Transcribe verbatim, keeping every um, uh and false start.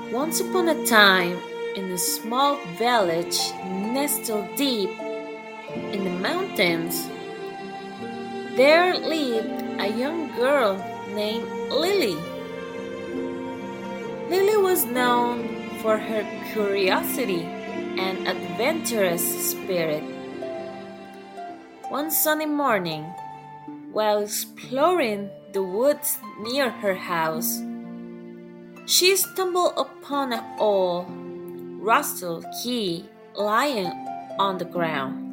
Once upon a time, in a small village nestled deep in the mountains, there lived a young girl named Lily. Lily was known for her curiosity and adventurous spirit. One sunny morning, while exploring the woods near her house, she stumbled upon an old rusted key lying on the ground.